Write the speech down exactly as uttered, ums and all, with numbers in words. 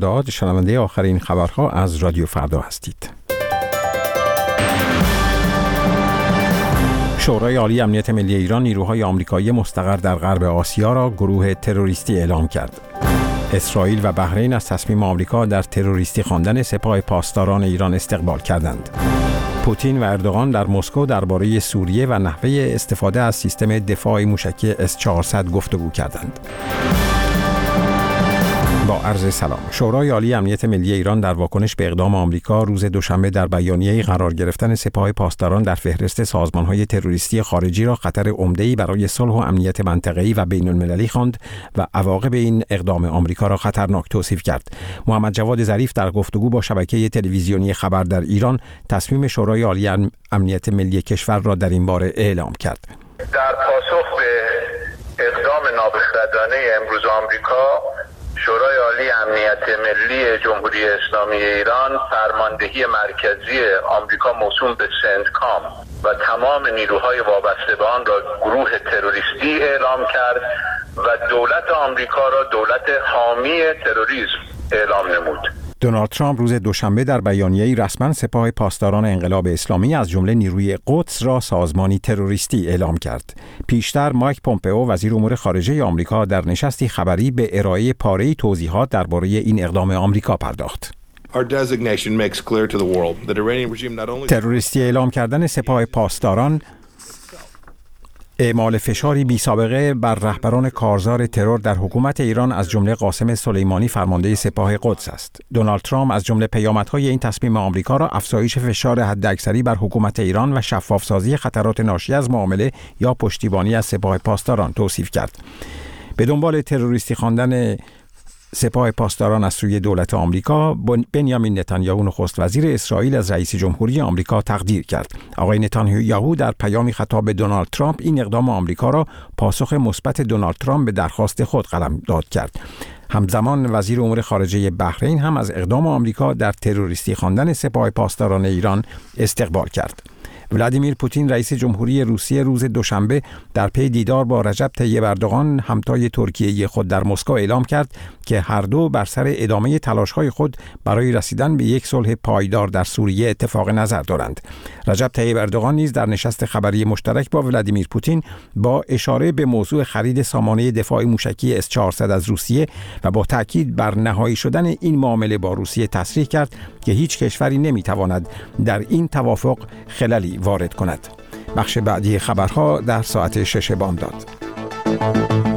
بامداد، شنونده آخرین خبرها از رادیو فردا هستید. شورای عالی امنیت ملی ایران نیروهای آمریکایی مستقر در غرب آسیا را گروه تروریستی اعلام کرد. اسرائیل و بحرین از تصمیم آمریکا در تروریستی خواندن سپاه پاسداران ایران استقبال کردند. پوتین و اردوغان در مسکو درباره سوریه و نحوه استفاده از سیستم دفاع موشکی اس چهارصد گفتگو کردند. با عرض سلام. شورای عالی امنیت ملی ایران در واکنش به اقدام آمریکا روز دوشنبه در بیانیه‌ای قرار گرفتن سپاه پاسداران در فهرست سازمان‌های تروریستی خارجی را خطر عمده‌ای برای صلح و امنیت منطقه‌ای و بین‌المللی خواند و عواقب این اقدام آمریکا را خطرناک توصیف کرد. محمد جواد ظریف در گفتگو با شبکه تلویزیونی خبر در ایران تصمیم شورای عالی امنیت ملی کشور را در این باره اعلام کرد. در پاسخ به اقدام نابخردانه امروز آمریکا، شورای عالی امنیت ملی جمهوری اسلامی ایران فرماندهی مرکزی آمریکا موسوم به سنتکام و تمام نیروهای وابسته به آن را گروه تروریستی اعلام کرد و دولت آمریکا را دولت حامی تروریسم اعلام نمود. دونالد ترامپ روز دوشنبه در بیانیه‌ای رسما سپاه پاسداران انقلاب اسلامی از جمله نیروی قدس را سازمانی تروریستی اعلام کرد. پیشتر مایک پومپئو وزیر امور خارجه آمریکا در نشستی خبری به ارائه پاره‌ای توضیحات درباره این اقدام آمریکا پرداخت. تروریستی اعلام کردن سپاه پاسداران اعمال فشاری بی سابقه بر رهبران کارزار ترور در حکومت ایران از جمله قاسم سلیمانی فرمانده سپاه قدس است. دونالد ترامپ از جمله پیامدهای این تصمیم آمریکا را افزایش فشار حداکثری بر حکومت ایران و شفافسازی خطرات ناشی از معامله یا پشتیبانی از سپاه پاسداران توصیف کرد. به دنبال تروریستی خواندن سپاه پاسداران از سوی دولت آمریکا، بنیامین نتانیاهو نخست وزیر اسرائیل از رئیس جمهوری آمریکا تقدیر کرد. آقای نتانیاهو در پیامی خطاب به دونالد ترامپ این اقدام آمریکا را پاسخ مثبت دونالد ترامپ به درخواست خود قلمداد کرد. همزمان وزیر امور خارجه بحرین هم از اقدام آمریکا در تروریستی خواندن سپاه پاسداران ایران استقبال کرد. ولادیمیر پوتین رئیس جمهوری روسیه روز دوشنبه در پی دیدار با رجب طیب اردوغان همتای ترکیه خود در مسکو اعلام کرد که هر دو بر سر ادامه تلاش‌های خود برای رسیدن به یک صلح پایدار در سوریه اتفاق نظر دارند. رجب طیب اردوغان نیز در نشست خبری مشترک با ولادیمیر پوتین با اشاره به موضوع خرید سامانه دفاع موشکی اس چهارصد از روسیه و با تاکید بر نهایی شدن این معامله با روسیه تصریح کرد که هیچ کشوری نمی‌تواند در این توافق خللی وارد کند. بخش بعدی خبرها در ساعت شش بامداد.